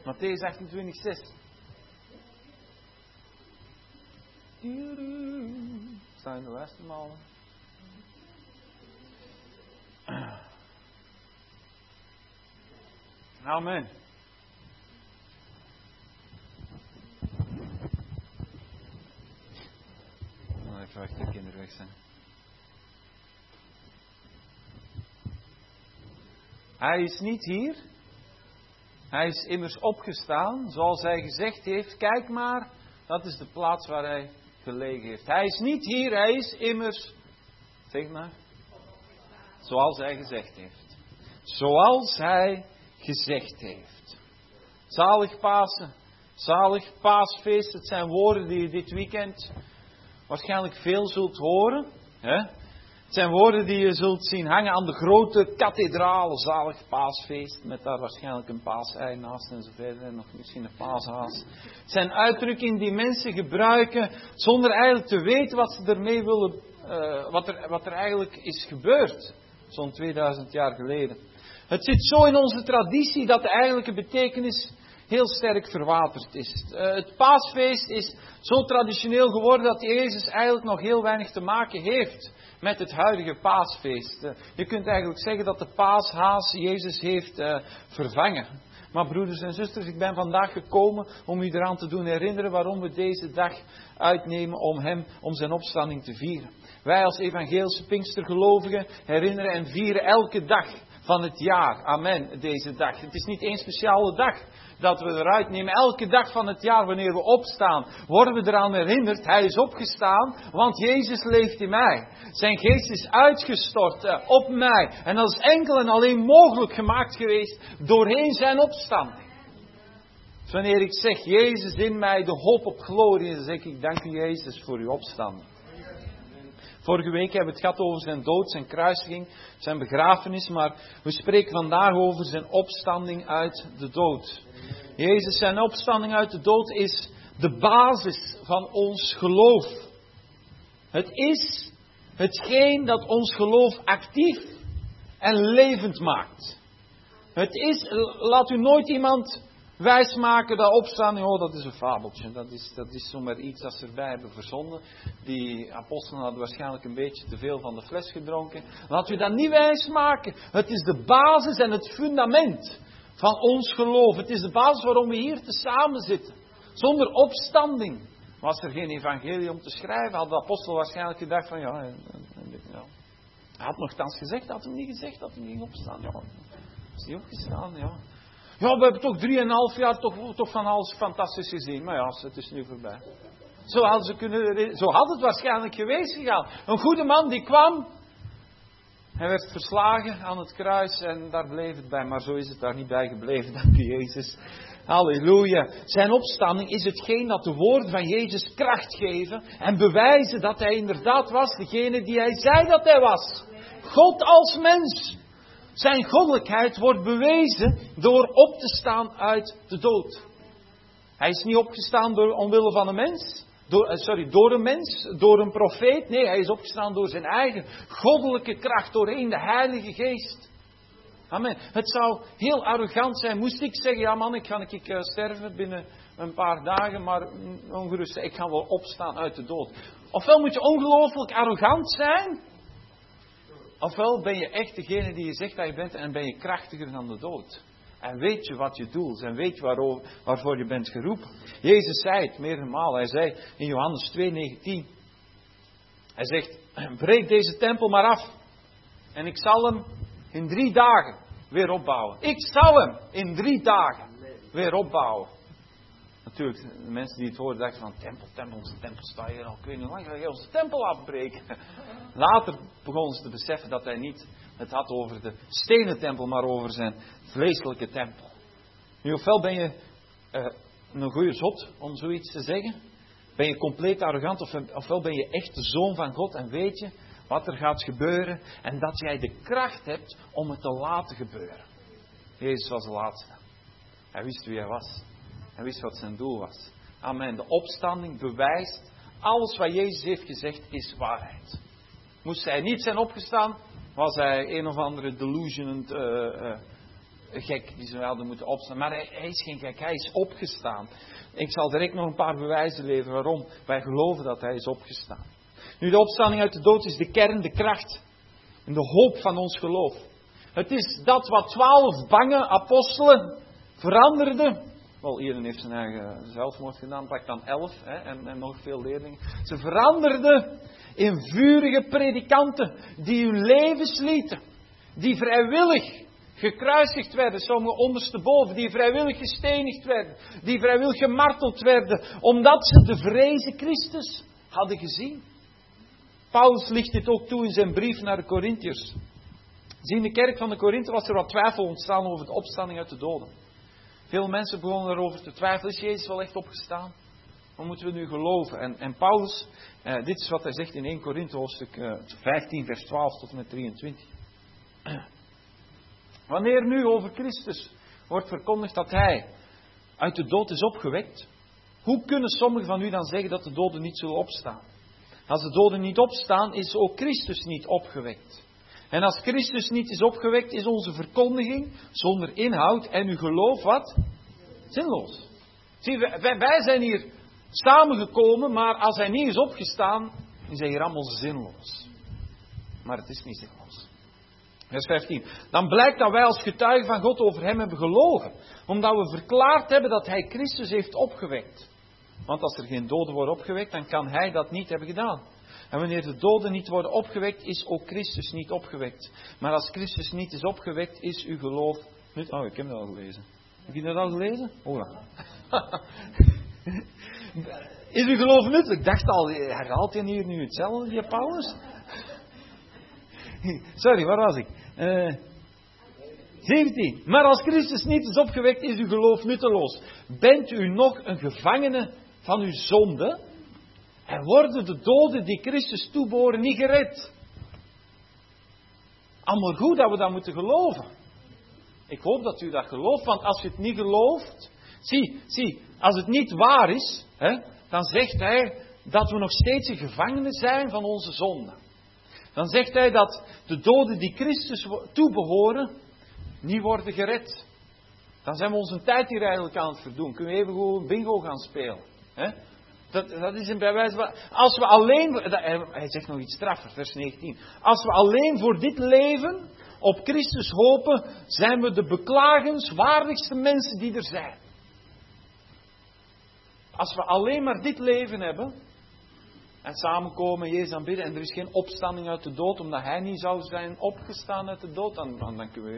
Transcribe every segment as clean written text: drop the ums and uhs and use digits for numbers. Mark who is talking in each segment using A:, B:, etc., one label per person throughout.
A: Mattheüs 28, 6. Staan in de luistermalen. Amen. Even wachten, de kinderen weg zijn. Hij is niet hier. Hij is immers opgestaan, zoals hij gezegd heeft. Kijk maar, dat is de plaats waar hij gelegen heeft. Hij is niet hier, hij is immers, zeg maar, zoals hij gezegd heeft. Zoals hij gezegd heeft. Zalig Pasen, zalig Paasfeest. Het zijn woorden die je dit weekend waarschijnlijk veel zult horen. Hè? Het zijn woorden die je zult zien hangen aan de grote kathedralen. Zalig Paasfeest, met daar waarschijnlijk een paasei naast en zo verder. En nog misschien een paashaas. Het zijn uitdrukkingen die mensen gebruiken zonder eigenlijk te weten wat ze ermee willen, wat er eigenlijk is gebeurd. Zo'n 2000 jaar geleden. Het zit zo in onze traditie dat de eigenlijke betekenis heel sterk verwaterd is. Het paasfeest is zo traditioneel geworden dat Jezus eigenlijk nog heel weinig te maken heeft met het huidige paasfeest. Je kunt eigenlijk zeggen dat de paashaas Jezus heeft vervangen. Maar broeders en zusters, ik ben vandaag gekomen om u eraan te doen herinneren waarom we deze dag uitnemen om zijn opstanding te vieren. Wij als evangelische Pinkstergelovigen herinneren en vieren elke dag van het jaar. Amen, deze dag. Het is niet één speciale dag dat we eruit nemen. Elke dag van het jaar, wanneer we opstaan, worden we eraan herinnerd. Hij is opgestaan, want Jezus leeft in mij. Zijn geest is uitgestort op mij. En dat is enkel en alleen mogelijk gemaakt geweest doorheen zijn opstanding. Dus wanneer ik zeg, Jezus in mij, de hoop op glorie, dan zeg ik, dank u Jezus voor uw opstanding. Vorige week hebben we het gehad over zijn dood, zijn kruisiging, zijn begrafenis. Maar we spreken vandaag over zijn opstanding uit de dood. Jezus, zijn opstanding uit de dood is de basis van ons geloof. Het is hetgeen dat ons geloof actief en levend maakt. Het is, laat u nooit iemand wijsmaken dat opstanding, dat is een fabeltje. Dat is zomaar iets dat ze erbij hebben verzonnen. Die apostelen hadden waarschijnlijk een beetje te veel van de fles gedronken. Laat u dat niet wijsmaken. Het is de basis en het fundament van ons geloof. Het is de basis waarom we hier tezamen zitten. Zonder opstanding was er geen evangelie om te schrijven. Had de apostel waarschijnlijk gedacht van hij had nogthans gezegd, had hem niet gezegd dat hij niet ging opstaan. Ja, is niet opgestaan, ja. Ja, we hebben toch 3,5 jaar toch van alles fantastisch gezien. Maar ja, het is nu voorbij. Zo had het waarschijnlijk geweest gegaan. Een goede man die kwam. Hij werd verslagen aan het kruis en daar bleef het bij. Maar zo is het daar niet bij gebleven, dank u Jezus. Halleluja. Zijn opstanding is hetgeen dat de woorden van Jezus kracht geven. En bewijzen dat hij inderdaad was degene die hij zei dat hij was. God als mens. Zijn goddelijkheid wordt bewezen door op te staan uit de dood. Hij is niet opgestaan omwille van een mens. Door een mens, door een profeet. Nee, hij is opgestaan door zijn eigen goddelijke kracht, doorheen de Heilige Geest. Amen. Het zou heel arrogant zijn, moest ik zeggen, ja man, ik ga sterven binnen een paar dagen, maar ongerust, ik ga wel opstaan uit de dood. Ofwel moet je ongelooflijk arrogant zijn, ofwel ben je echt degene die je zegt dat je bent en ben je krachtiger dan de dood. En weet je wat je doel is en weet je waarvoor je bent geroepen. Jezus zei het meerdere malen. Hij zei in Johannes 2:19. Hij zegt, breek deze tempel maar af. En ik zal hem in 3 dagen weer opbouwen. Ik zal hem in 3 dagen weer opbouwen. Natuurlijk, de mensen die het hoorden dachten van onze tempel staat hier al. Ik weet niet hoe lang ga je onze tempel afbreken. Later begonnen ze te beseffen dat hij niet het had over de stenen tempel, maar over zijn vleeselijke tempel. Nu, ofwel ben je een goeie zot, om zoiets te zeggen. Ben je compleet arrogant, ofwel ben je echt de zoon van God en weet je wat er gaat gebeuren. En dat jij de kracht hebt om het te laten gebeuren. Jezus was de laatste. Hij wist wie hij was. Hij wist wat zijn doel was. Amen. De opstanding bewijst, alles wat Jezus heeft gezegd is waarheid. Moest hij niet zijn opgestaan, was hij een of andere delusionend gek die ze hadden moeten opstaan. Maar hij is geen gek, hij is opgestaan. Ik zal direct nog een paar bewijzen leveren waarom wij geloven dat hij is opgestaan. Nu, de opstanding uit de dood is de kern, de kracht en de hoop van ons geloof. Het is dat wat 12 bange apostelen veranderden. Wel, iedereen heeft zijn eigen zelfmoord gedaan, pak dan 11 en nog veel leerlingen. Ze veranderden in vurige predikanten die hun levens lieten. Die vrijwillig gekruisigd werden, sommigen ondersteboven, die vrijwillig gestenigd werden, die vrijwillig gemarteld werden, omdat ze de vrezen Christus hadden gezien. Paulus licht dit ook toe in zijn brief naar de Korintiërs. Zie, in de kerk van de Korinthe was er wat twijfel ontstaan over de opstanding uit de doden. Veel mensen begonnen erover te twijfelen, is Jezus wel echt opgestaan? Wat moeten we nu geloven? En Paulus, dit is wat hij zegt in 1 Korinthe hoofdstuk 15 vers 12 tot en met 23. Wanneer nu over Christus wordt verkondigd dat hij uit de dood is opgewekt, hoe kunnen sommigen van u dan zeggen dat de doden niet zullen opstaan? Als de doden niet opstaan, is ook Christus niet opgewekt. En als Christus niet is opgewekt, is onze verkondiging zonder inhoud en uw geloof wat? Zinloos. Zie, wij zijn hier samengekomen, maar als hij niet is opgestaan, is hij hier allemaal zinloos. Maar het is niet zinloos. Vers 15. Dan blijkt dat wij als getuigen van God over hem hebben gelogen. Omdat we verklaard hebben dat hij Christus heeft opgewekt. Want als er geen doden worden opgewekt, dan kan hij dat niet hebben gedaan. En wanneer de doden niet worden opgewekt, is ook Christus niet opgewekt. Maar als Christus niet is opgewekt, is uw geloof... Oh, ik heb het al gelezen. Heb je dat al gelezen? Oh ja. Is uw geloof nuttig? Ik dacht al, herhaalt hij hier nu hetzelfde, die Paulus? Sorry, waar was ik? 17. Maar als Christus niet is opgewekt, is uw geloof nutteloos. Bent u nog een gevangene van uw zonde? En worden de doden die Christus toebehoren niet gered? Allemaal goed dat we dat moeten geloven. Ik hoop dat u dat gelooft, want als je het niet gelooft... Zie, als het niet waar is, dan zegt hij dat we nog steeds een gevangene zijn van onze zonde. Dan zegt hij dat de doden die Christus toebehoren, niet worden gered. Dan zijn we onze tijd hier eigenlijk aan het verdoen. Kunnen we even gewoon bingo gaan spelen. Dat is een bewijs van... Als we alleen... Hij zegt nog iets straffer, vers 19. Als we alleen voor dit leven op Christus hopen, zijn we de beklagenswaardigste mensen die er zijn. Als we alleen maar dit leven hebben, en samenkomen, Jezus aanbidden, en er is geen opstanding uit de dood, omdat hij niet zou zijn opgestaan uit de dood, dan kunnen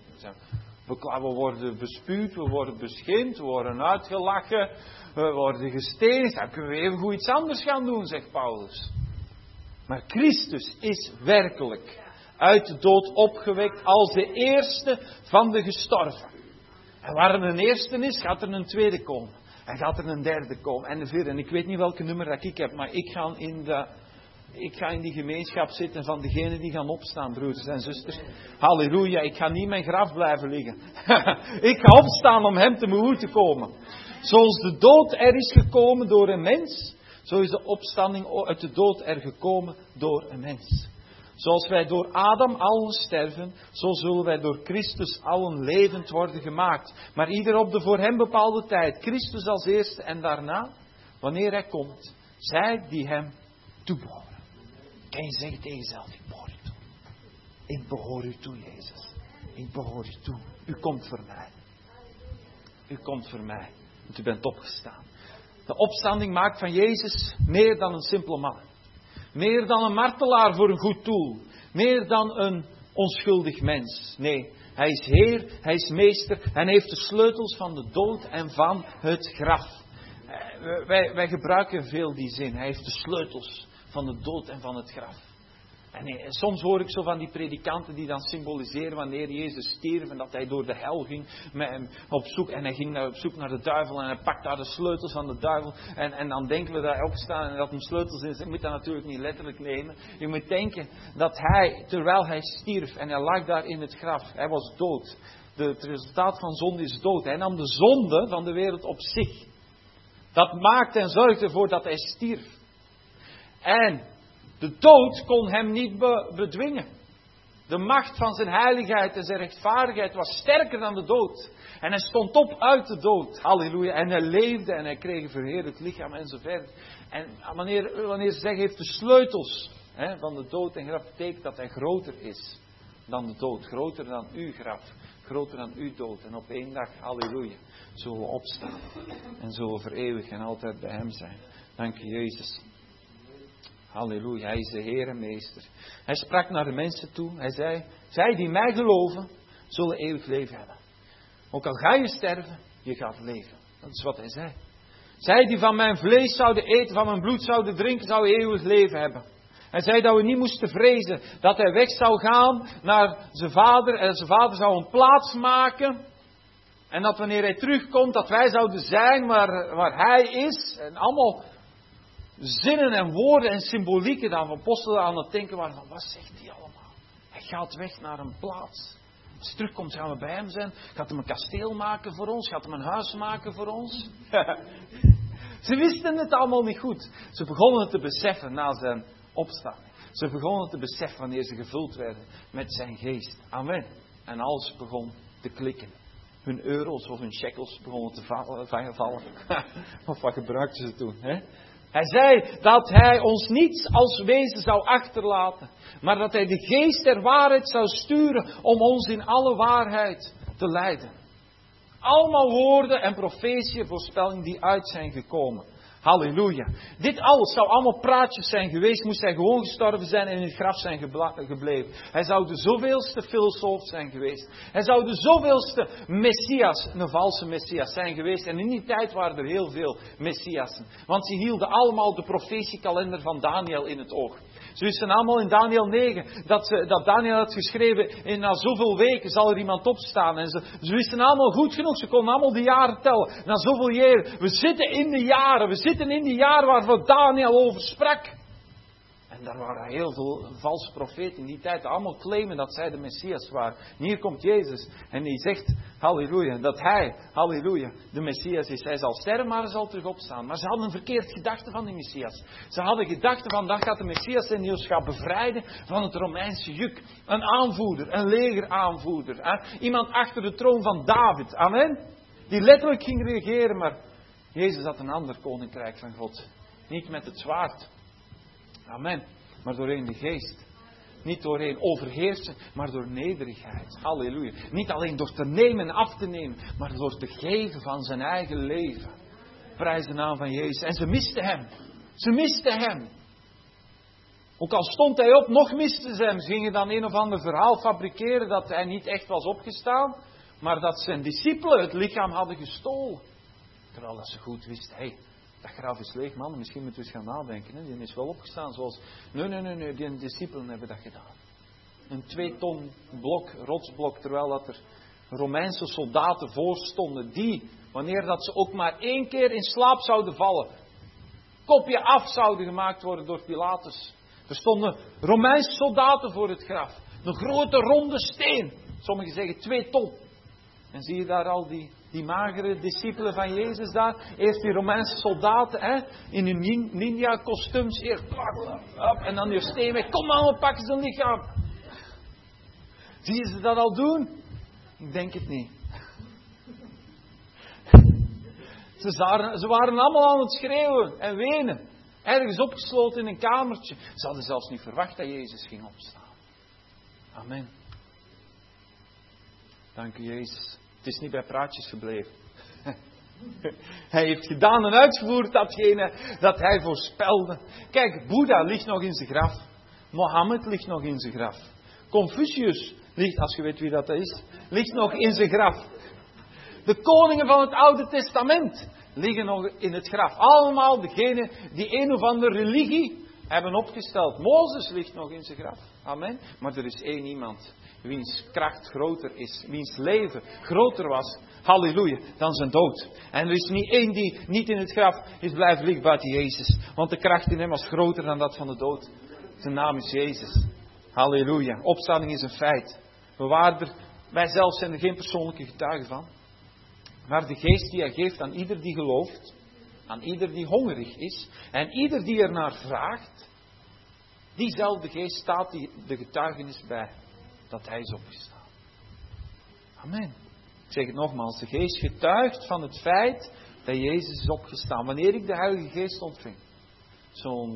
A: we worden bespuwd, we worden beschimpt, we worden uitgelachen, we worden gestenigd. Dan kunnen we even goed iets anders gaan doen, zegt Paulus. Maar Christus is werkelijk uit de dood opgewekt als de eerste van de gestorven. En waar er een eerste is, gaat er een tweede komen. En gaat er een derde komen. En een vierde. En ik weet niet welke nummer dat ik heb, maar ik ga in die gemeenschap zitten van degenen die gaan opstaan, broeders en zusters. Halleluja, ik ga niet in mijn graf blijven liggen. Ik ga opstaan om hem tegemoet te komen. Zoals de dood er is gekomen door een mens, zo is de opstanding uit de dood er gekomen door een mens. Zoals wij door Adam allen sterven, zo zullen wij door Christus allen levend worden gemaakt. Maar ieder op de voor hem bepaalde tijd. Christus als eerste en daarna, wanneer hij komt, zij die hem toebehoren. Kan je zeggen tegen jezelf, ik behoor u toe. Ik behoor u toe, Jezus. Ik behoor u toe. U komt voor mij. U komt voor mij. Want u bent opgestaan. De opstanding maakt van Jezus meer dan een simpele man. Meer dan een martelaar voor een goed doel. Meer dan een onschuldig mens. Nee, hij is Heer, hij is meester en heeft de sleutels van de dood en van het graf. Wij gebruiken veel die zin. Hij heeft de sleutels van de dood en van het graf. En soms hoor ik zo van die predikanten die dan symboliseren wanneer Jezus stierf en dat hij door de hel ging op zoek. En hij ging op zoek naar de duivel en hij pakt daar de sleutels van de duivel. En dan denken we dat hij opstaat en dat hem sleutels is. Je moet dat natuurlijk niet letterlijk nemen. Je moet denken dat hij, terwijl hij stierf en hij lag daar in het graf, hij was dood. Het resultaat van zonde is dood. Hij nam de zonde van de wereld op zich. Dat maakte en zorgde ervoor dat hij stierf. En de dood kon hem niet bedwingen. De macht van zijn heiligheid en zijn rechtvaardigheid was sterker dan de dood. En hij stond op uit de dood. Halleluja. En hij leefde en hij kreeg een verheerlijkt lichaam en zo verder. En wanneer ze zeggen, heeft de sleutels van de dood en graf, betekent dat hij groter is dan de dood. Groter dan uw graf. Groter dan uw dood. En op één dag, halleluja, zullen we opstaan. En zullen we voor eeuwig en altijd bij hem zijn. Dank u, Jezus. Halleluja, hij is de Heer en Meester. Hij sprak naar de mensen toe. Hij zei, zij die mij geloven, zullen eeuwig leven hebben. Ook al ga je sterven, je gaat leven. Dat is wat hij zei. Zij die van mijn vlees zouden eten, van mijn bloed zouden drinken, zouden eeuwig leven hebben. Hij zei dat we niet moesten vrezen dat hij weg zou gaan naar zijn vader. En zijn vader zou een plaats maken. En dat wanneer hij terugkomt, dat wij zouden zijn waar hij is. En allemaal zinnen en woorden en symbolieken dan van apostelen aan het denken waren van, wat zegt hij allemaal? Hij gaat weg naar een plaats. Als hij terugkomt, gaan we bij hem zijn. Gaat hij een kasteel maken voor ons? Gaat hij een huis maken voor ons? Ze wisten het allemaal niet goed. Ze begonnen het te beseffen na zijn opstaan. Ze begonnen te beseffen wanneer ze gevuld werden met zijn geest. Amen. En alles begon te klikken. Hun euro's of hun shekels begonnen te vallen. Of wat gebruikten ze toen? Hè? Hij zei dat hij ons niets als wezen zou achterlaten. Maar dat hij de geest der waarheid zou sturen om ons in alle waarheid te leiden. Allemaal woorden en profetieën, voorspellingen die uit zijn gekomen. Halleluja. Dit alles zou allemaal praatjes zijn geweest, moest hij gewoon gestorven zijn en in het graf zijn gebleven. Hij zou de zoveelste filosoof zijn geweest. Hij zou de zoveelste Messias, een valse Messias zijn geweest. En in die tijd waren er heel veel Messiassen. Want ze hielden allemaal de profetiekalender van Daniel in het oog. Ze wisten allemaal in Daniel 9 dat Daniel had geschreven, en na zoveel weken zal er iemand opstaan. En ze wisten allemaal goed genoeg, ze konden allemaal de jaren tellen. Na zoveel jaren, we zitten in de jaren waarvan Daniel over sprak. En daar waren heel veel valse profeten in die tijd, allemaal claimen dat zij de Messias waren. En hier komt Jezus en die zegt, halleluja, dat hij, halleluja, de Messias is. Hij zal sterven, maar hij zal terug opstaan. Maar ze hadden een verkeerd gedachte van die Messias. Ze hadden gedachte van, dat gaat de Messias zijn die ons gaat bevrijden van het Romeinse juk. Een aanvoerder, een legeraanvoerder. Iemand achter de troon van David, amen. Die letterlijk ging regeren, maar Jezus had een ander koninkrijk van God. Niet met het zwaard. Amen. Maar doorheen de geest. Niet doorheen overheersen, maar door nederigheid. Halleluja. Niet alleen door te nemen en af te nemen, maar door te geven van zijn eigen leven. Prijs de naam van Jezus. En ze misten hem. Ze misten hem. Ook al stond hij op, nog misten ze hem. Ze gingen dan een of ander verhaal fabriceren dat hij niet echt was opgestaan, maar dat zijn discipelen het lichaam hadden gestolen. Terwijl dat ze goed wisten, hey, dat graf is leeg, man. Misschien moeten we eens gaan nadenken. Hè? Die is wel opgestaan zoals... Nee. Die discipelen hebben dat gedaan. Een 2 ton blok, rotsblok. Terwijl dat er Romeinse soldaten voor stonden. Die, wanneer dat ze ook maar 1 keer in slaap zouden vallen. Kopje af zouden gemaakt worden door Pilatus. Er stonden Romeinse soldaten voor het graf. Een grote ronde steen. Sommigen zeggen 2 ton. En zie je daar al die magere discipelen van Jezus daar. Eerst die Romeinse soldaten, in hun ninja-kostuums. Eerst en dan die steen weg. Kom maar, we pakken zijn lichaam. Zie je ze dat al doen? Ik denk het niet. Ze waren allemaal aan het schreeuwen en wenen. Ergens opgesloten in een kamertje. Ze hadden zelfs niet verwacht dat Jezus ging opstaan. Amen. Dank u, Jezus. Het is niet bij praatjes gebleven. Hij heeft gedaan en uitgevoerd datgene dat hij voorspelde. Kijk, Boeddha ligt nog in zijn graf. Mohammed ligt nog in zijn graf. Confucius ligt, als je weet wie dat is, ligt nog in zijn graf. De koningen van het Oude Testament liggen nog in het graf. Allemaal degenen die een of andere religie hebben opgesteld. Mozes ligt nog in zijn graf. Amen. Maar er is één iemand wiens kracht groter is, wiens leven groter was, halleluja, dan zijn dood. En er is niet één die niet in het graf is blijven liggen buiten Jezus. Want de kracht in hem was groter dan dat van de dood. Zijn naam is Jezus. Halleluja. Opstanding is een feit. Wij zelf zijn er geen persoonlijke getuigen van. Maar de geest die hij geeft aan ieder die gelooft, aan ieder die hongerig is, en ieder die ernaar vraagt, diezelfde geest staat die de getuigenis bij. dat Hij is opgestaan. Amen. Ik zeg het nogmaals, de Geest getuigt van het feit dat Jezus is opgestaan. Wanneer ik de Heilige Geest ontving. Zo'n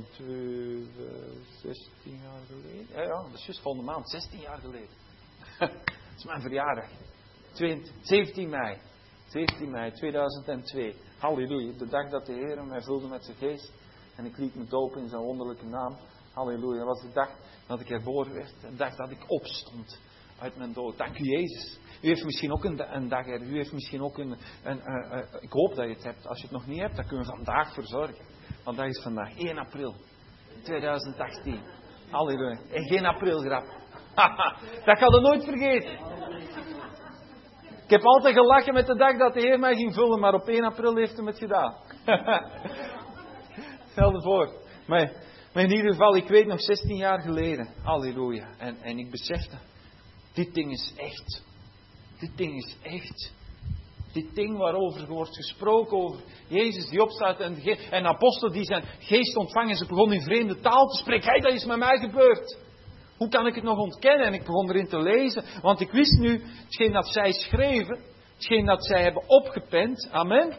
A: 16 jaar geleden. Ja, dat is juist volgende maand, 16 jaar geleden. Dat is mijn verjaardag. 17 mei. 17 mei 2002. Halleluja. De dag dat de Heer mij vulde met zijn Geest. En ik liet me dopen in zijn wonderlijke naam. Halleluja. Dat was de dag dat ik herboren werd. De dag dat ik opstond uit mijn dood. Dank u Jezus. U heeft misschien ook een dag. U heeft misschien ook ik hoop dat je het hebt. Als je het nog niet hebt, dan kunnen we vandaag voor zorgen. Want dat is vandaag 1 april 2018. Halleluja. En geen aprilgrap. Dat ga je nooit vergeten. Ik heb altijd gelachen met de dag dat de Heer mij ging vullen. Maar op 1 april heeft hij het gedaan. Stel je voor. Maar in ieder geval, ik weet nog 16 jaar geleden. Halleluja. En ik besefte. Dit ding is echt. Dit ding is echt. Dit ding waarover wordt gesproken, over Jezus die opstaat en apostelen die zijn geest ontvangen. Ze begonnen in vreemde taal te spreken. Hey, dat is met mij gebeurd. Hoe kan ik het nog ontkennen? En ik begon erin te lezen. Want ik wist nu, hetgeen dat zij schreven, hetgeen dat zij hebben opgepend. Amen.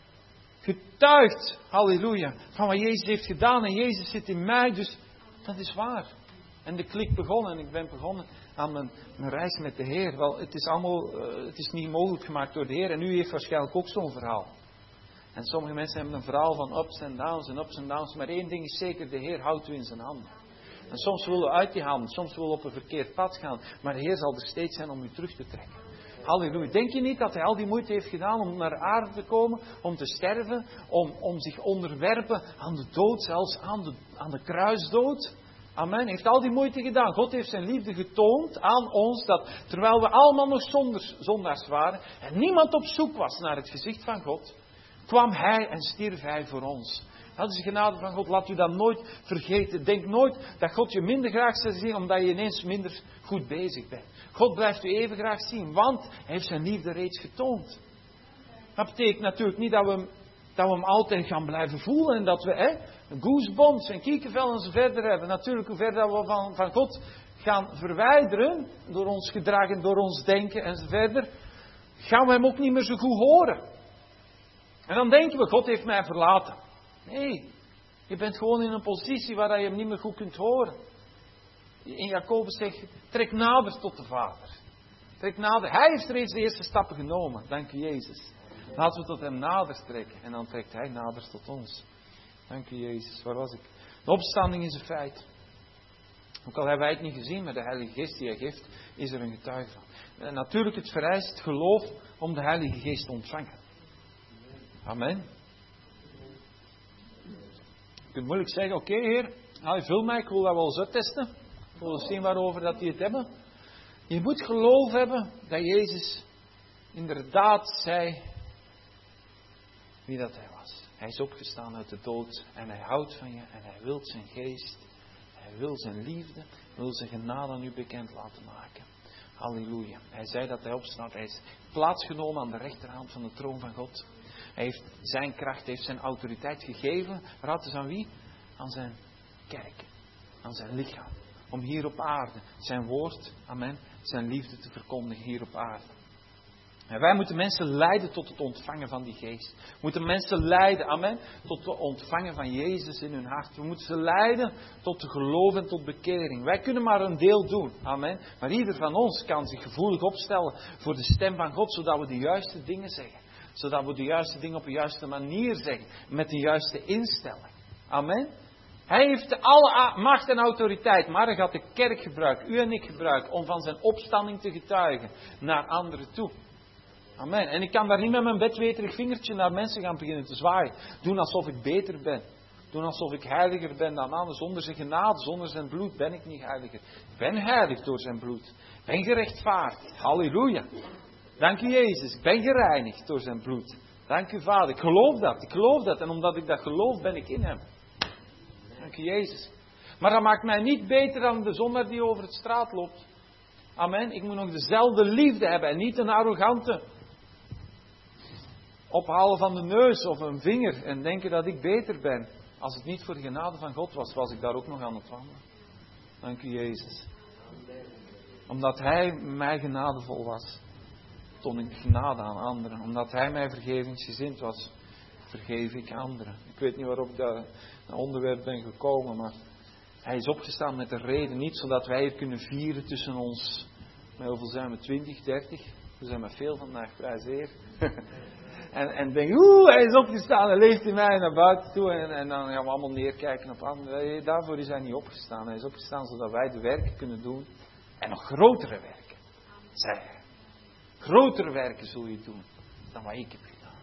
A: Getuigt, halleluja, van wat Jezus heeft gedaan. En Jezus zit in mij, dus dat is waar. En de klik begon en ik ben begonnen aan mijn reis met de Heer. Wel, het is niet mogelijk gemaakt door de Heer. En u heeft waarschijnlijk ook zo'n verhaal. En sommige mensen hebben een verhaal van ups en downs en ups en downs. Maar één ding is zeker, de Heer houdt u in zijn handen. En soms willen we uit die handen, soms willen we op een verkeerd pad gaan. Maar de Heer zal er steeds zijn om u terug te trekken. Halleluja. Denk je niet dat hij al die moeite heeft gedaan om naar aarde te komen, om te sterven, om zich onderwerpen aan de dood, zelfs aan de kruisdood? Amen. Heeft al die moeite gedaan. God heeft zijn liefde getoond aan ons, dat terwijl we allemaal nog zondaars waren en niemand op zoek was naar het gezicht van God, kwam Hij en stierf Hij voor ons. Dat is de genade van God. Laat u dat nooit vergeten. Denk nooit dat God je minder graag zal zien omdat je ineens minder goed bezig bent. God blijft u even graag zien, want Hij heeft zijn liefde reeds getoond. Dat betekent natuurlijk niet dat we hem altijd gaan blijven voelen en dat we goosebumps en kiekenvel en zo verder hebben. Natuurlijk, hoe verder we van God gaan verwijderen, door ons gedrag en door ons denken en zo verder, gaan we hem ook niet meer zo goed horen. En dan denken we, God heeft mij verlaten. Nee, je bent gewoon in een positie waar je hem niet meer goed kunt horen. In Jacobus zegt, trek nader tot de Vader. Trek nader. Hij heeft reeds de eerste stappen genomen. Dank u Jezus. Laten we tot hem nader trekken. En dan trekt hij nader tot ons. Dank u Jezus. Waar was ik? De opstanding is een feit. Ook al hebben wij het niet gezien, maar de Heilige Geest die hij geeft, is er een getuige van. En natuurlijk, het vereist het geloof om de Heilige Geest te ontvangen. Amen. Je kunt moeilijk zeggen, oké, Heer, vul mij, ik wil dat wel zo testen. Ik wil zien waarover dat die het hebben. Je moet geloof hebben dat Jezus inderdaad zei wie dat hij was. Hij is opgestaan uit de dood en hij houdt van je en hij wil zijn geest, hij wil zijn liefde, wil zijn genade aan u bekend laten maken. Halleluja. Hij zei dat hij opstaat, hij is plaatsgenomen aan de rechterhand van de troon van God. Hij heeft zijn kracht, heeft zijn autoriteit gegeven. Raad eens aan wie? Aan zijn kerk. Aan zijn lichaam. Om hier op aarde zijn woord, amen, zijn liefde te verkondigen hier op aarde. En wij moeten mensen leiden tot het ontvangen van die geest. We moeten mensen leiden, amen, tot het ontvangen van Jezus in hun hart. We moeten ze leiden tot te geloof en tot bekering. Wij kunnen maar een deel doen, amen. Maar ieder van ons kan zich gevoelig opstellen voor de stem van God, zodat we de juiste dingen zeggen. Zodat we de juiste dingen op de juiste manier zeggen. Met de juiste instelling. Amen. Hij heeft alle macht en autoriteit. Maar hij gaat de kerk gebruiken. U en ik gebruiken. Om van zijn opstanding te getuigen. Naar anderen toe. Amen. En ik kan daar niet met mijn bedweterig vingertje naar mensen gaan beginnen te zwaaien. Doen alsof ik beter ben. Doen alsof ik heiliger ben dan anderen. Zonder zijn genade, zonder zijn bloed ben ik niet heiliger. Ik ben heilig door zijn bloed. Ik ben gerechtvaardigd. Halleluja. Dank u Jezus, ik ben gereinigd door zijn bloed. Dank u Vader, ik geloof dat. En omdat ik dat geloof, ben ik in hem. Dank u Jezus. Maar dat maakt mij niet beter dan de zondaar die over het straat loopt. Amen, ik moet nog dezelfde liefde hebben en niet een arrogante ophalen van de neus of een vinger en denken dat ik beter ben. Als het niet voor de genade van God was, was ik daar ook nog aan het wandelen. Dank u Jezus. Omdat Hij mij genadevol was, toon ik genade aan anderen. Omdat Hij mij vergevingsgezind was, vergeef ik anderen. Ik weet niet waarop ik dat onderwerp ben gekomen, maar Hij is opgestaan met een reden. Niet zodat wij hier kunnen vieren tussen ons. Maar hoeveel zijn we? 20, 30? We zijn met veel vandaag, vrij zeer. En denk, Hij is opgestaan en leeft in mij naar buiten toe. En dan gaan we allemaal neerkijken op anderen. Daarvoor is Hij niet opgestaan. Hij is opgestaan zodat wij de werken kunnen doen. En nog grotere werken, zei Hij. Grotere werken zul je doen dan wat ik heb gedaan.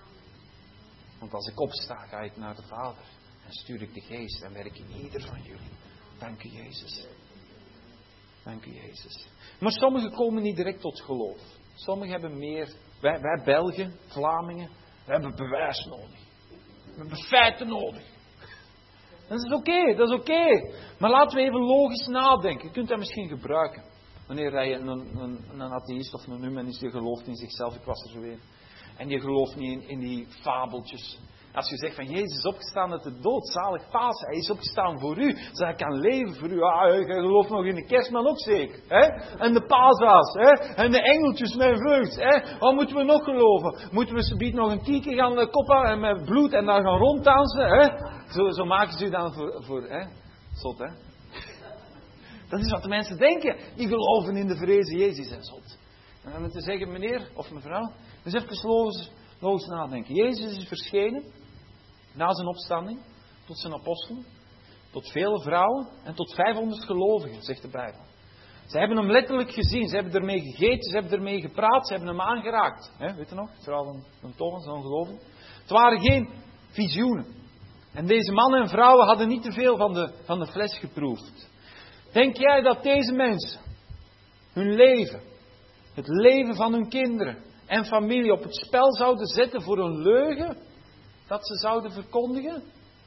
A: Want als ik opsta, ga ik naar de Vader. En stuur ik de Geest en werk in ieder van jullie. Dank u, Jezus. Dank u, Jezus. Maar sommigen komen niet direct tot geloof. Sommigen hebben meer. Wij Belgen, Vlamingen, we hebben bewijs nodig. We hebben feiten nodig. Dat is oké, dat is oké. Maar laten we even logisch nadenken. Je kunt dat misschien gebruiken. Wanneer je een atheïst of een humanist, die gelooft in zichzelf, ik was er zo weer. En je gelooft niet in die fabeltjes. Als je zegt van Jezus is opgestaan uit de dood, zalig Pasen. Hij is opgestaan voor u, zodat hij kan leven voor u. Je gelooft nog in de kerstman ook zeker. Hè? En de paashaas. Hè? En de engeltjes met vleugels. Hè? Wat moeten we nog geloven? Moeten we subiet nog een kieken gaan koppen en met bloed en daar gaan ronddansen? Hè? Zo maken ze u dan voor hè? Zot, hè? Dat is wat de mensen denken. Die geloven in de vrezen Jezus en zot. En dan moeten ze zeggen, meneer of mevrouw, dus even logisch nadenken. Jezus is verschenen na zijn opstanding tot zijn apostelen, tot vele vrouwen en tot 500 gelovigen, zegt de Bijbel. Ze hebben hem letterlijk gezien, ze hebben ermee gegeten, ze hebben ermee gepraat, ze hebben hem aangeraakt. Weet je nog? Het verhaal van Thomas, zo'n gelovigen. Het waren geen visioenen. En deze mannen en vrouwen hadden niet te veel van de fles geproefd. Denk jij dat deze mensen hun leven, het leven van hun kinderen en familie op het spel zouden zetten voor een leugen dat ze zouden verkondigen?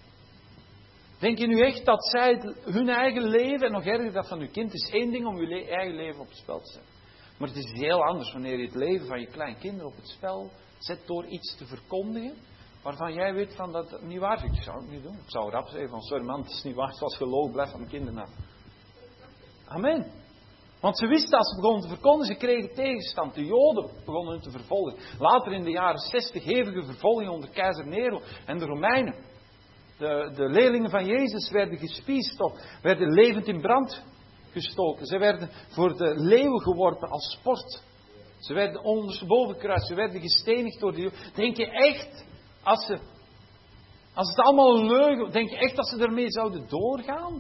A: Denk je nu echt dat zij hun eigen leven, en nog erger dat van uw kind, is één ding om je eigen leven op het spel te zetten. Maar het is heel anders wanneer je het leven van je kleinkinderen op het spel zet door iets te verkondigen waarvan jij weet van dat het niet waar is. Ik zou het niet doen. Ik zou rap zeggen van sorry man, het is niet waar, het was gelogen, blijf van de kinderen af. Amen. Want ze wisten als ze begonnen te verkondigen, ze kregen tegenstand. De Joden begonnen hun te vervolgen. Later in de jaren 60 hevige vervolging onder keizer Nero en de Romeinen. De leerlingen van Jezus werden gespiesd of werden levend in brand gestoken. Ze werden voor de leeuwen geworpen als sport. Ze werden ondersteboven gekruist. Ze werden gestenigd door de Joden. Denk je echt, als het allemaal een leugen, denk je echt dat ze ermee zouden doorgaan?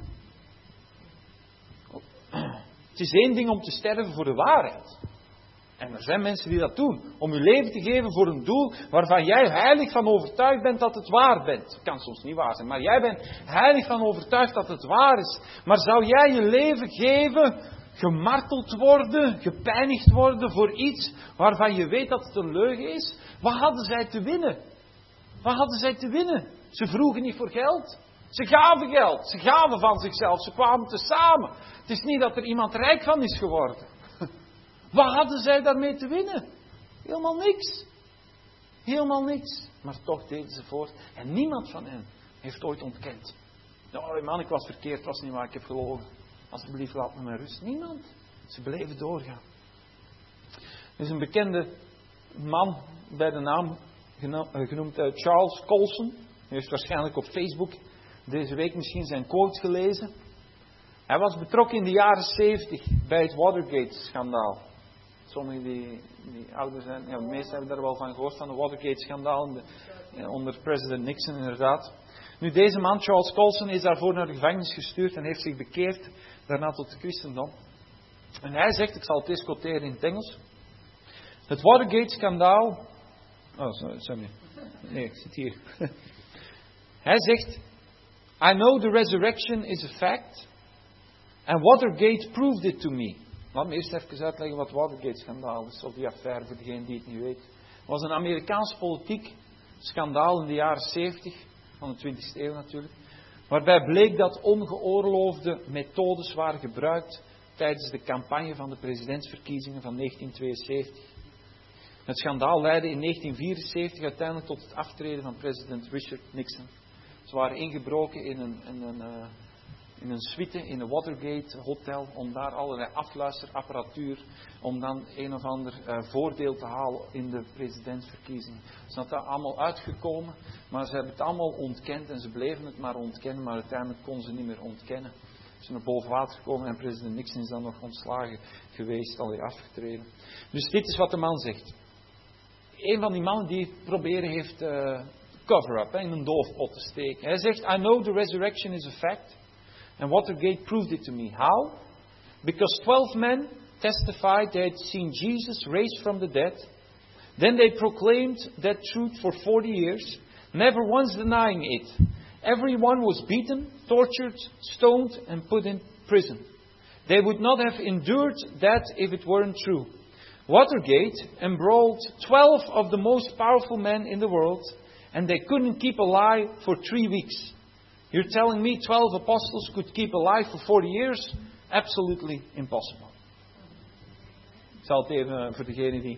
A: Het is één ding om te sterven voor de waarheid. En er zijn mensen die dat doen. Om je leven te geven voor een doel waarvan jij heilig van overtuigd bent dat het waar bent. Het kan soms niet waar zijn, maar jij bent heilig van overtuigd dat het waar is. Maar zou jij je leven geven, gemarteld worden, gepijnigd worden voor iets waarvan je weet dat het een leugen is? Wat hadden zij te winnen? Wat hadden zij te winnen? Ze vroegen niet voor geld. Ze gaven geld. Ze gaven van zichzelf. Ze kwamen tezamen. Het is niet dat er iemand rijk van is geworden. Wat hadden zij daarmee te winnen? Helemaal niks. Helemaal niks. Maar toch deden ze voort. En niemand van hen heeft ooit ontkend. Oh man, ik was verkeerd. Het was niet waar. Ik heb gelogen. Alsjeblieft, laat me maar rust. Niemand. Ze bleven doorgaan. Er is een bekende man bij de naam genoemd Charles Colson. Hij heeft waarschijnlijk op Facebook deze week misschien zijn quotes gelezen. Hij was betrokken in de jaren 70 bij het Watergate-schandaal. Sommigen die ouder zijn, ja, de meesten hebben daar wel van gehoord, van de Watergate-schandaal onder president Nixon inderdaad. Nu, deze man, Charles Colson, is daarvoor naar de gevangenis gestuurd en heeft zich bekeerd daarna tot het christendom. En hij zegt, ik zal het eens quoteren in het Engels. Het Watergate-schandaal... Oh, sorry. Nee, ik zit hier. Hij zegt, I know the resurrection is a fact, and Watergate proved it to me. Laat me eerst even uitleggen wat Watergate-schandaal is, of die affaire voor degene die het niet weet. Het was een Amerikaans politiek schandaal in de jaren 70, van de 20e eeuw natuurlijk, waarbij bleek dat ongeoorloofde methodes waren gebruikt tijdens de campagne van de presidentsverkiezingen van 1972. Het schandaal leidde in 1974 uiteindelijk tot het aftreden van president Richard Nixon. Ze waren ingebroken in in een suite in een Watergate hotel, om daar allerlei afluisterapparatuur, om dan een of ander voordeel te halen in de presidentsverkiezingen. Ze zijn daar allemaal uitgekomen, maar ze hebben het allemaal ontkend en ze bleven het maar ontkennen, maar uiteindelijk konden ze niet meer ontkennen. Ze zijn naar boven water gekomen en president Nixon is dan nog ontslagen geweest, alweer afgetreden. Dus dit is wat de man zegt. Een van die mannen die het proberen heeft cover-up, in een doofpot te steken. Hij zegt, I know the resurrection is a fact. And Watergate proved it to me. How? Because 12 men testified they had seen Jesus raised from the dead. Then they proclaimed that truth for 40 years, never once denying it. Everyone was beaten, tortured, stoned, and put in prison. They would not have endured that if it weren't true. Watergate embroiled 12 of the most powerful men in the world, and they couldn't keep a lie for 3 weeks. You're telling me 12 apostles could keep alive for 40 years? Absolutely impossible. Ik zal het even voor degenen die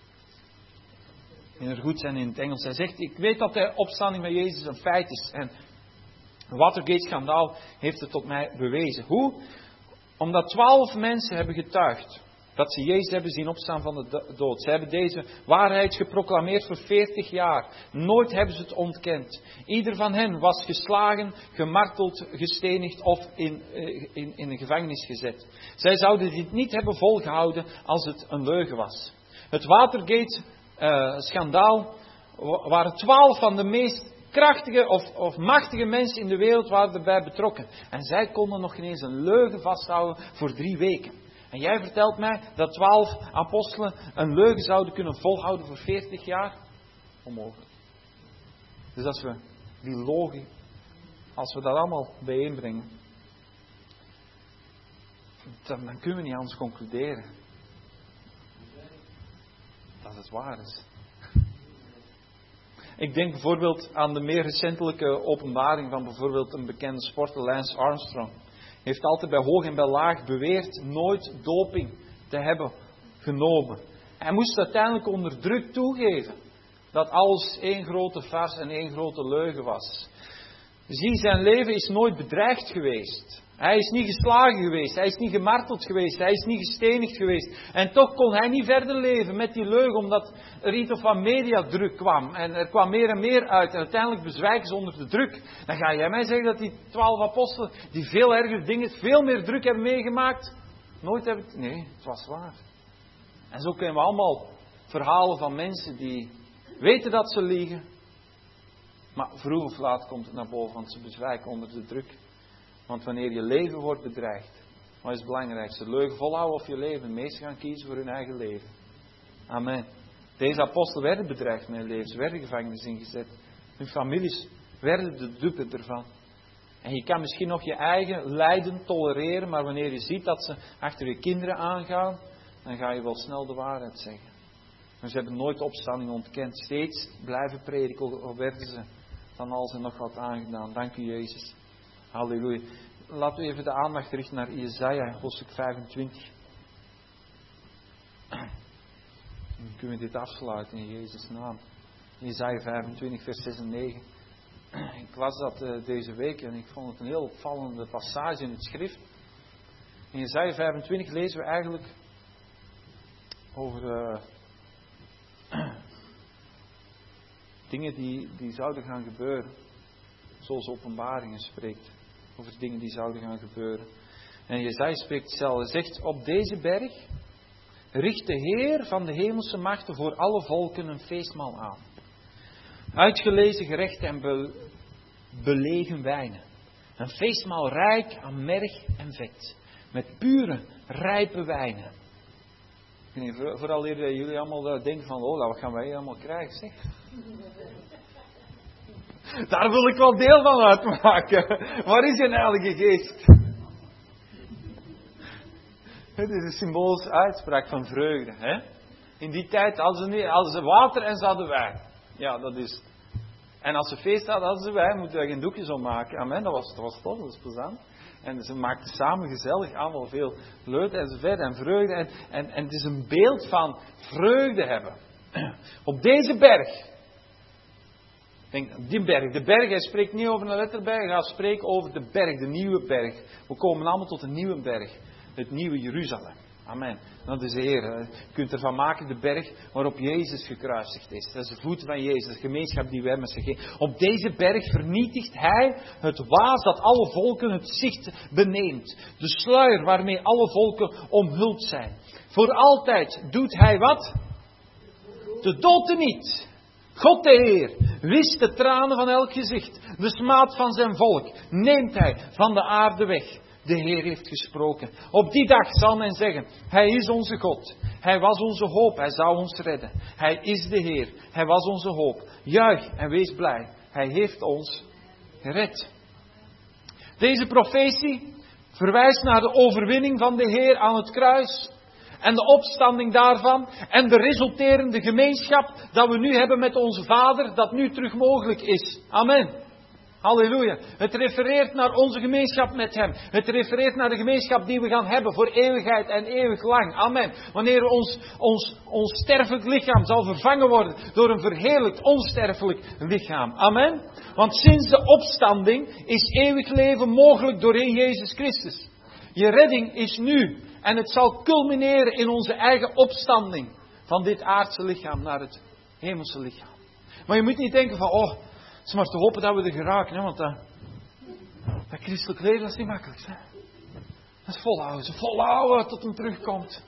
A: er goed zijn in het Engels. Hij zegt, ik weet dat de opstanding met Jezus een feit is. En het Watergate-schandaal heeft het tot mij bewezen. Hoe? Omdat 12 mensen hebben getuigd dat ze Jezus hebben zien opstaan van de dood. Ze hebben deze waarheid geproclameerd voor 40 jaar. Nooit hebben ze het ontkend. Ieder van hen was geslagen, gemarteld, gestenigd of in een gevangenis gezet. Zij zouden dit niet hebben volgehouden als het een leugen was. Het Watergate-schandaal waren 12 van de meest krachtige of machtige mensen in de wereld waren erbij betrokken. En zij konden nog geen eens een leugen vasthouden voor 3 weken. En jij vertelt mij dat 12 apostelen een leugen zouden kunnen volhouden voor 40 jaar? Onmogelijk. Dus als we die logica, als we dat allemaal bijeenbrengen, dan kunnen we niet anders concluderen dat het waar is. Ik denk bijvoorbeeld aan de meer recentelijke openbaring van bijvoorbeeld een bekende sporter, Lance Armstrong. Heeft altijd bij hoog en bij laag beweerd nooit doping te hebben genomen. Hij moest uiteindelijk onder druk toegeven dat alles één grote farce en één grote leugen was. Zie, zijn leven is nooit bedreigd geweest. Hij is niet geslagen geweest. Hij is niet gemarteld geweest. Hij is niet gestenigd geweest. En toch kon hij niet verder leven met die leugen, omdat er iets of wat mediadruk kwam. En er kwam meer en meer uit. En uiteindelijk bezwijken ze onder de druk. Dan ga jij mij zeggen dat die 12 apostelen, die veel erger dingen, veel meer druk hebben meegemaakt, nooit hebben... Nee, het was waar. En zo kennen we allemaal verhalen van mensen die weten dat ze liegen. Maar vroeg of laat komt het naar boven, want ze bezwijken onder de druk. Want wanneer je leven wordt bedreigd, wat is het belangrijkste? Leugen volhouden of je leven? De meesten gaan kiezen voor hun eigen leven. Amen. Deze apostelen werden bedreigd met hun leven. Ze werden gevangenis ingezet. Hun families werden de dupe ervan. En je kan misschien nog je eigen lijden tolereren, maar wanneer je ziet dat ze achter je kinderen aangaan, dan ga je wel snel de waarheid zeggen. Maar ze hebben nooit opstanding ontkend. Steeds blijven prediken, al werden ze van alles en nog wat aangedaan. Dank u, Jezus. Halleluja. Laten we even de aandacht richten naar Jesaja, hoofdstuk 25. Dan kunnen we dit afsluiten in Jezus' naam. Jesaja 25, vers 6 en 9. Ik las dat deze week en ik vond het een heel opvallende passage in het schrift. In Jesaja 25 lezen we eigenlijk over dingen die zouden gaan gebeuren. Zoals Openbaringen spreekt. Over dingen die zouden gaan gebeuren. En Jesaja spreekt zelf. Hij zegt, op deze berg richt de Heer van de hemelse machten voor alle volken een feestmaal aan. Uitgelezen gerechten en belegen wijnen. Een feestmaal rijk aan merg en vet. Met pure, rijpe wijnen. Vooral hier jullie allemaal denken van, oh, wat gaan wij allemaal krijgen, zeg. Daar wil ik wel deel van uitmaken. Waar is je Heilige Geest? Het is een symbolische uitspraak van vreugde. Hè? In die tijd hadden ze water en ze hadden wijn. Ja, dat is het. En als ze feest hadden ze wijn, moeten we geen doekjes om maken. Amen, dat was tof, dat was plezant. En ze maakten samen gezellig allemaal veel leut en vet en vreugde. En het is een beeld van vreugde hebben. Op deze berg Denk, die berg. De berg, hij spreekt niet over een letterberg. Hij gaat spreken over de berg, de nieuwe berg. We komen allemaal tot een nieuwe berg. Het nieuwe Jeruzalem. Amen. Dat is de Heer. Je kunt ervan maken de berg waarop Jezus gekruisigd is. Dat is de voet van Jezus. De gemeenschap die we hebben met zich. Op deze berg vernietigt Hij het waas dat alle volken het zicht beneemt. De sluier waarmee alle volken omhuld zijn. Voor altijd doet Hij wat? De dood niet. God de Heer wist de tranen van elk gezicht. De smaad van zijn volk neemt Hij van de aarde weg. De Heer heeft gesproken. Op die dag zal men zeggen, Hij is onze God. Hij was onze hoop, Hij zou ons redden. Hij is de Heer, Hij was onze hoop. Juich en wees blij, Hij heeft ons gered. Deze profetie verwijst naar de overwinning van de Heer aan het kruis. En de opstanding daarvan. En de resulterende gemeenschap dat we nu hebben met onze Vader, dat nu terug mogelijk is. Amen. Halleluja. Het refereert naar onze gemeenschap met Hem. Het refereert naar de gemeenschap die we gaan hebben voor eeuwigheid en eeuwig lang. Amen. Wanneer ons sterfelijk lichaam zal vervangen worden door een verheerlijkt onsterfelijk lichaam. Amen. Want sinds de opstanding is eeuwig leven mogelijk doorheen Jezus Christus. Je redding is nu. En het zal culmineren in onze eigen opstanding van dit aardse lichaam naar het hemelse lichaam. Maar je moet niet denken van, het is maar te hopen dat we er geraken, hè, want dat christelijk leven, dat is niet makkelijk. Hè? Dat is volhouden tot hem terugkomt.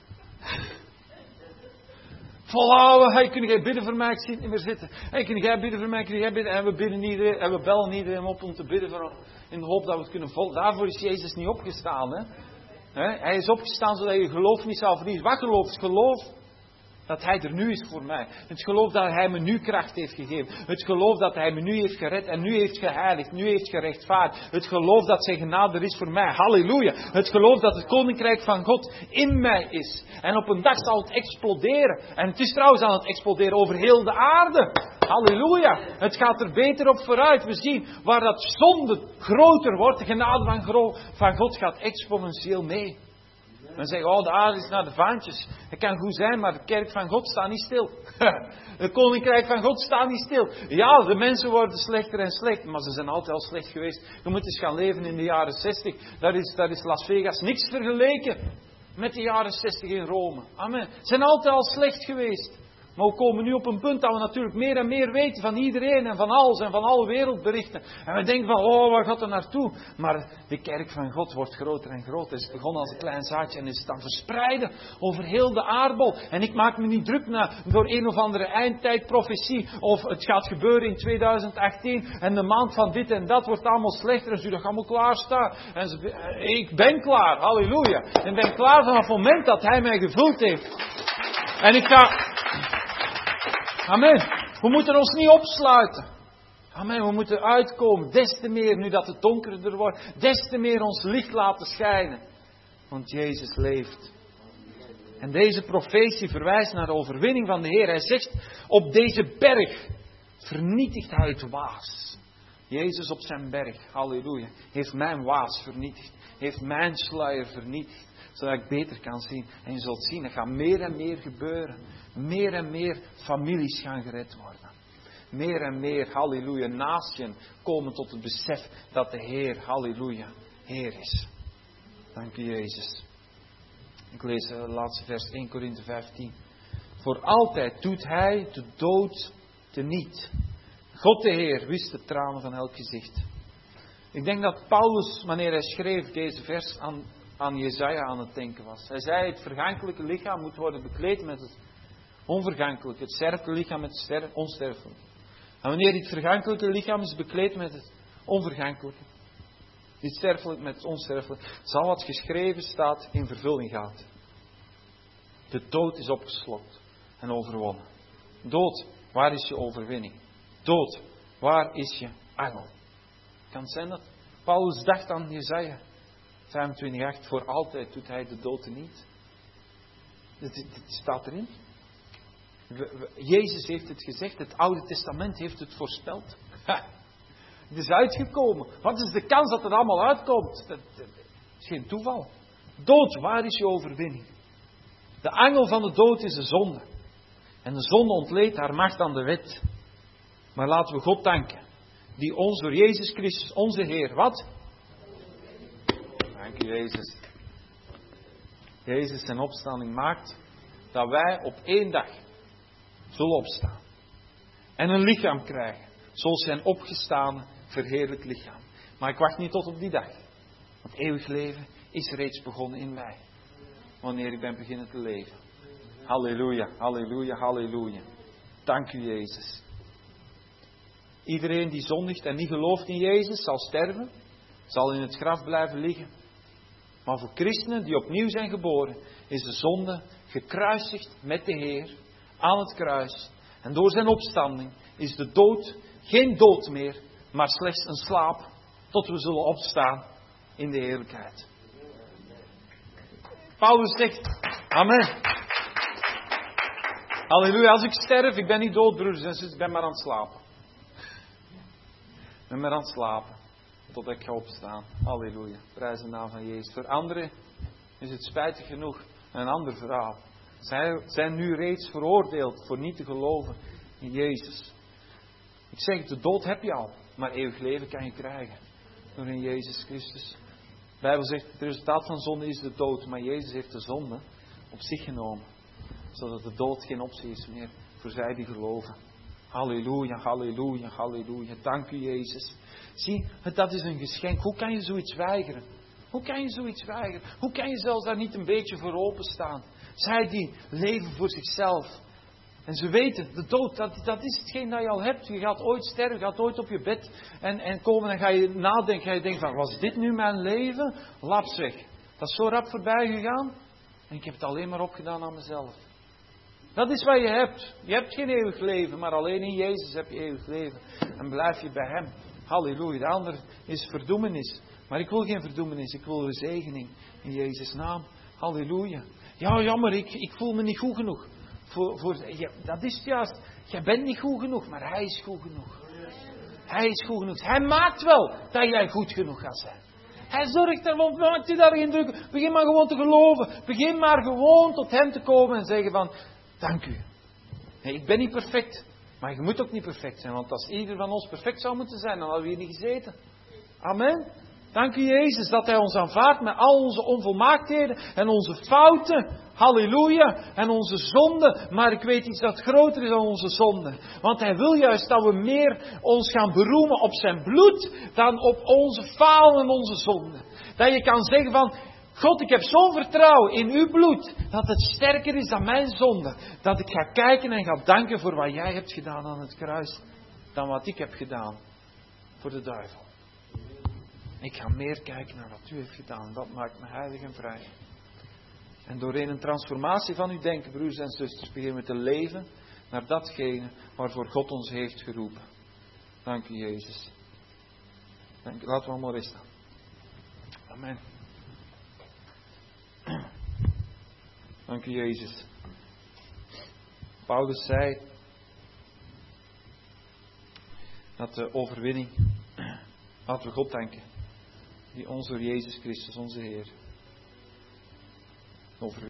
A: Volhouden, hey, kun jij bidden voor mij, ik zie het niet meer zitten. Hey, kun jij bidden voor mij, kun jij bidden. En we bidden iedereen, en we bellen iedereen op om te bidden in de hoop dat we het kunnen volgen. Daarvoor is Jezus niet opgestaan. Hè? Hij is opgestaan zodat je geloof niet zal verliezen. Wat geloof? Het geloof dat Hij er nu is voor mij. Het geloof dat Hij me nu kracht heeft gegeven. Het geloof dat Hij me nu heeft gered en nu heeft geheiligd, nu heeft gerechtvaardigd. Het geloof dat zijn genade er is voor mij. Halleluja. Het geloof dat het koninkrijk van God in mij is. En op een dag zal het exploderen. En het is trouwens aan het exploderen over heel de aarde. Halleluja. Het gaat er beter op vooruit. We zien waar dat zonde groter wordt. De genade van God gaat exponentieel mee. Men zegt, de aarde is naar de vaantjes. Het kan goed zijn, maar de kerk van God staat niet stil. Het koninkrijk van God staat niet stil. Ja, de mensen worden slechter en slechter, maar ze zijn altijd al slecht geweest. Je moet eens gaan leven in de jaren 60. Daar is Las Vegas niks vergeleken met de jaren 60 in Rome. Amen. Ze zijn altijd al slecht geweest. Maar we komen nu op een punt dat we natuurlijk meer en meer weten van iedereen en van alles en van alle wereldberichten. En we denken van, waar gaat het naartoe? Maar de kerk van God wordt groter en groter. Het is begonnen als een klein zaadje en is het dan verspreiden over heel de aardbol. En ik maak me niet druk door een of andere eindtijdprofetie. Of het gaat gebeuren in 2018 en de maand van dit en dat wordt allemaal slechter. En ze dat allemaal klaarstaan. En ik ben klaar, halleluja. En ben klaar vanaf het moment dat Hij mij gevuld heeft. En ik ga... Amen. We moeten ons niet opsluiten. Amen. We moeten uitkomen. Des te meer, nu dat het donkerder wordt, des te meer ons licht laten schijnen. Want Jezus leeft. En deze profetie verwijst naar de overwinning van de Heer. Hij zegt, op deze berg vernietigt Hij het waas. Jezus op zijn berg, halleluja, heeft mijn waas vernietigd. Heeft mijn sluier vernietigd. Zodat ik beter kan zien. En je zult zien, er gaat meer en meer gebeuren. Meer en meer families gaan gered worden. Meer en meer, halleluja, naties komen tot het besef dat de Heer, halleluja, Heer is. Dank u Jezus. Ik lees het laatste vers 1 Korinthe 15. Voor altijd doet Hij de dood teniet. God de Heer wist de tranen van elk gezicht. Ik denk dat Paulus, wanneer hij schreef deze vers, aan Jesaja aan het denken was. Hij zei, het vergankelijke lichaam moet worden bekleed met het onvergankelijke. Het sterfelijke lichaam met het onsterfelijke. En wanneer dit vergankelijke lichaam is bekleed met het onvergankelijke, dit sterfelijk met het onsterfelijke, zal wat geschreven staat in vervulling gaan. De dood is opgeslokt en overwonnen. Dood, waar is je overwinning? Dood, waar is je angel? Kan het zijn dat Paulus dacht aan Jesaja 25:8, voor altijd doet Hij de dood niet. Dit staat erin. Jezus heeft het gezegd, het Oude Testament heeft het voorspeld. Het is uitgekomen. Wat is de kans dat het allemaal uitkomt? Dat is geen toeval. Dood, waar is je overwinning? De angel van de dood is de zonde. En de zonde ontleent haar macht aan de wet. Maar laten we God danken. Die ons door Jezus Christus, onze Heer, wat? Dank u Jezus. Jezus zijn opstanding maakt dat wij op 1 dag zullen opstaan. En een lichaam krijgen. Zoals zijn opgestane, verheerlijk lichaam. Maar ik wacht niet tot op die dag. Want eeuwig leven is reeds begonnen in mij. Wanneer ik ben beginnen te leven. Halleluja, halleluja, halleluja. Dank u Jezus. Iedereen die zondigt en niet gelooft in Jezus zal sterven. Zal in het graf blijven liggen. Maar voor christenen die opnieuw zijn geboren, is de zonde gekruisigd met de Heer aan het kruis. En door zijn opstanding is de dood geen dood meer, maar slechts een slaap, tot we zullen opstaan in de heerlijkheid. Paulus zegt, amen. Halleluja, als ik sterf, ik ben niet dood, broeders en zusters, ik ben maar aan het slapen. Ik ben maar aan het slapen. Totdat ik ga opstaan. Halleluja. Prijs de naam van Jezus. Voor anderen is het spijtig genoeg een ander verhaal. Zij zijn nu reeds veroordeeld voor niet te geloven in Jezus. Ik zeg, de dood heb je al. Maar eeuwig leven kan je krijgen. Door in Jezus Christus. De Bijbel zegt, het resultaat van zonde is de dood. Maar Jezus heeft de zonde op zich genomen. Zodat de dood geen optie is meer voor zij die geloven. Halleluja, halleluja, halleluja. Dank u Jezus. Zie, dat is een geschenk. Hoe kan je zoiets weigeren? Hoe kan je zoiets weigeren? Hoe kan je zelfs daar niet een beetje voor openstaan? Zij die leven voor zichzelf. En ze weten, de dood, dat is hetgeen dat je al hebt. Je gaat ooit sterven, je gaat ooit op je bed en komen en ga je nadenken. Ga je denken van, was dit nu mijn leven? Laps weg. Dat is zo rap voorbij gegaan. En ik heb het alleen maar opgedaan aan mezelf. Dat is wat je hebt. Je hebt geen eeuwig leven, maar alleen in Jezus heb je eeuwig leven. En blijf je bij Hem. Halleluja. De ander is verdoemenis. Maar ik wil geen verdoemenis, ik wil zegening. In Jezus' naam. Halleluja. Ja, jammer, ik voel me niet goed genoeg. Ja, dat is het juist. Jij bent niet goed genoeg, maar Hij is goed genoeg. Hij is goed genoeg. Hij maakt wel dat jij goed genoeg gaat zijn. Hij zorgt ervoor, maakt je daar geen druk. Begin maar gewoon te geloven. Begin maar gewoon tot Hem te komen en zeggen van, dank u. Nee, ik ben niet perfect. Maar je moet ook niet perfect zijn. Want als ieder van ons perfect zou moeten zijn, dan hadden we hier niet gezeten. Amen. Dank u Jezus dat Hij ons aanvaardt met al onze onvolmaaktheden en onze fouten. Halleluja. En onze zonden. Maar ik weet iets dat groter is dan onze zonden. Want Hij wil juist dat we meer ons gaan beroemen op zijn bloed dan op onze falen en onze zonden. Dat je kan zeggen van, God, ik heb zo'n vertrouwen in uw bloed, dat het sterker is dan mijn zonde. Dat ik ga kijken en ga danken voor wat jij hebt gedaan aan het kruis, dan wat ik heb gedaan voor de duivel. Ik ga meer kijken naar wat u heeft gedaan. Dat maakt me heilig en vrij. En doorheen een transformatie van uw denken, broers en zusters, beginnen we te leven naar datgene waarvoor God ons heeft geroepen. Dank u, Jezus. Laten we allemaal eens staan. Amen. Dank u, Jezus. Paulus zei dat de overwinning, laten we God danken, die ons door Jezus Christus, onze Heer, overwinning.